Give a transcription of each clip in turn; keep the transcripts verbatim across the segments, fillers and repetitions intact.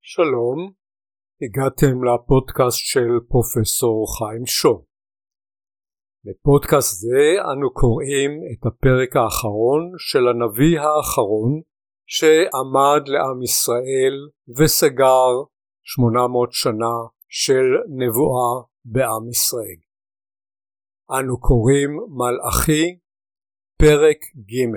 שלום, הגעתם לפודקאסט של פרופסור חיים שו. בפודקאסט זה אנו קוראים את הפרק האחרון של הנביא האחרון שעמד לעם ישראל וסגר שמונה מאות שנה של נבואה בעם ישראל. אנו קוראים מלאכי פרק ג'.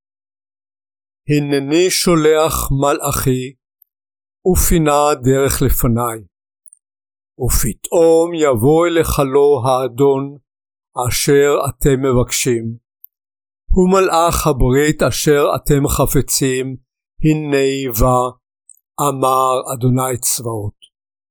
הנני שולח מלאכי ופינה דרך לפניי, ופתאום יבוא אליך לו האדון אשר אתם מבקשים, הוא מלאך הברית אשר אתם חפצים, הנה בא, אמר אדוני צבאות.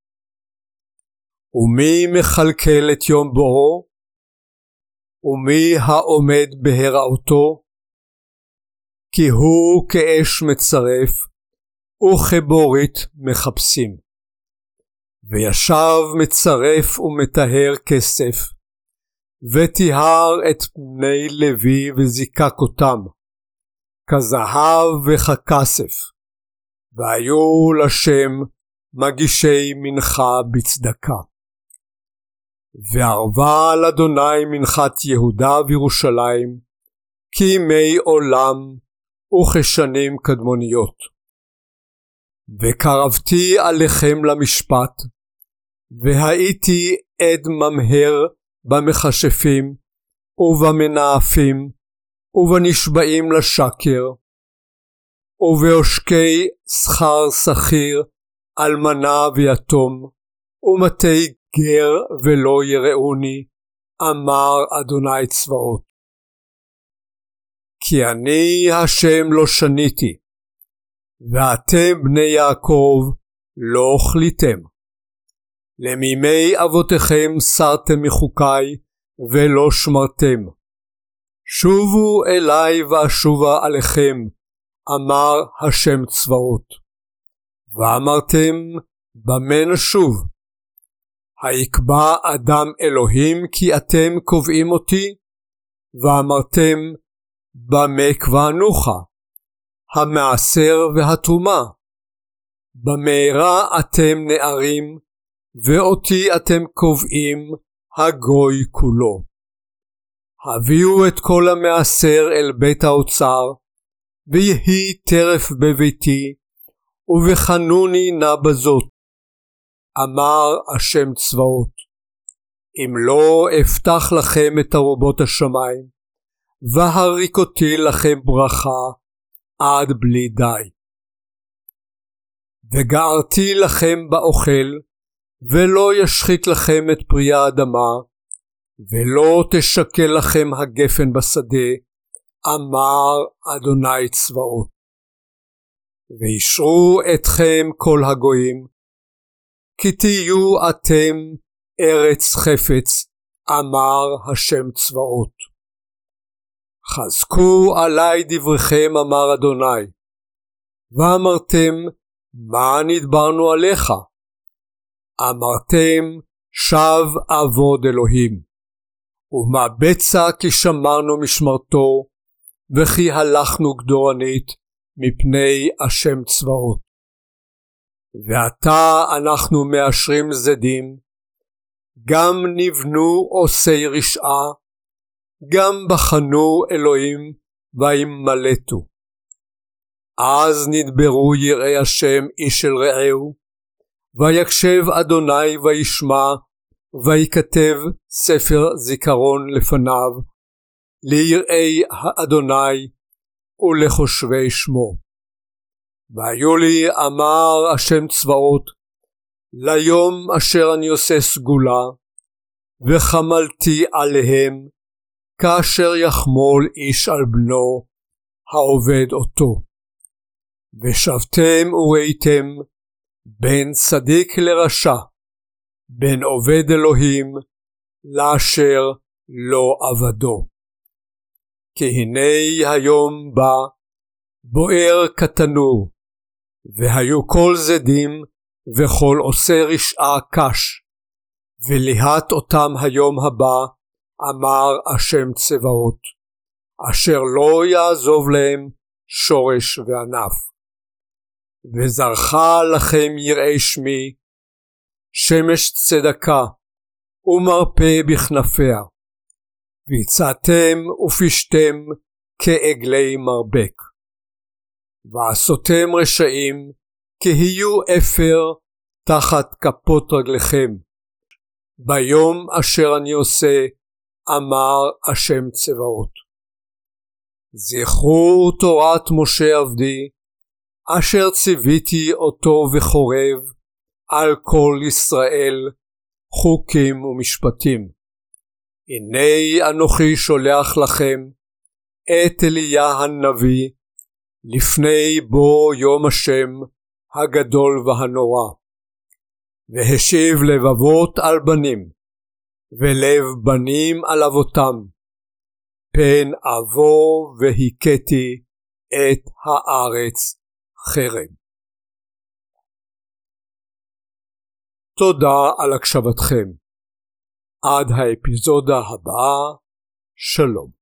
ומי מכלכל את יום בואו? ומי העומד בהיראותו? כי הוא כאש מצרף וכבורית מחפשים. וישב מצרף ומטהר כסף, וטיהר את בני לוי וזיקק אותם, כזהב וככסף, והיו לשם מגישי מנחה בצדקה. וערבה על אדוני מנחת יהודה וירושלים, כימי עולם וכשנים קדמוניות. וקרבתי עליכם למשפט, והייתי עד ממהר במכשפים ובמנאפים ובנשבעים לשקר, ובעושקי שכר שכיר, אלמנה ויתום, ומתי גר ולא יראוני, אמר אדוני צבאות. כי אני השם לא שניתי, ואתם בני יעקב לא אוכליתם. למימי אבותיכם סרתם מחוקי ולא שמרתם. שובו אליי ואשובה עליכם, אמר השם צבאות. ואמרתם, במה נשוב? היקבע אדם אלוהים כי אתם קובעים אותי? ואמרתם, במה קבענוך? המעשר והתרומה. במהרה אתם נערים, ואותי אתם קובעים הגוי כולו. הביאו את כל המעשר אל בית האוצר, ויהי טרף בביתי, ובחנוני נא בזאת, אמר השם צבאות. אם לא אפתח לכם את ארובות השמיים, והריק אותי לכם ברכה, עד בלי די. וגערתי לכם באוכל, ולא ישחית לכם את פרי האדמה, ולא תשקל לכם הגפן בשדה, אמר אדוני צבאות. וישרו אתכם כל הגויים, כי תהיו אתם ארץ חפץ, אמר השם צבאות. חזקו עלי דבריכם, אמר אדוני. ואמרתם, מה נדברנו עליך? אמרתם, שב עבוד אלוהים. ומה בצע כי שמרנו משמרתו, וכי הלכנו גדורנית מפני השם צבאות. ועתה אנחנו מאשרים זדים, גם נבנו עושי רשעה, גם בחנו אלוהים וימלטו. אז נדברו יראי השם איש אל רעהו, ויקשב אדוני וישמע, ויקטב ספר זיכרון לפניו, ליראי האדוני ולחושבי שמו. והיו לי, אמר השם צבאות, ליום אשר אני עושה סגולה, וחמלתי עליהם, כאשר יחמול איש על בנו העובד אותו. ושבתם וראיתם בין צדיק לרשע, בין עובד אלוהים לאשר לא עבדו. כי הנה היום בא בוער כתנור, והיו כל זדים וכל עושה רשעה קש, וליהט אותם היום הבא, אמר השם צבאות, אשר לא יעזוב להם שורש וענף. וזרחה לכם יראי שמי, שמש צדקה ומרפא בכנפיה, ויצאתם ופשתם כעגלי מרבק. ועשותם רשעים כהיו אפר תחת כפות רגליכם, ביום אשר אני עושה, אמר השם צבאות. זכרו תורת משה עבדי, אשר ציוויתי אותו בחורב על כל ישראל, חוקים ומשפטים. הנה אנוכי שולח לכם את אליה הנביא, לפני בו יום השם הגדול והנורא, והשיב לבבות על בנים, ולב בנים על אבותם, פן אבוא והכיתי את הארץ חרם. תודה על הקשבתכם. עד האפיזודה הבאה, שלום.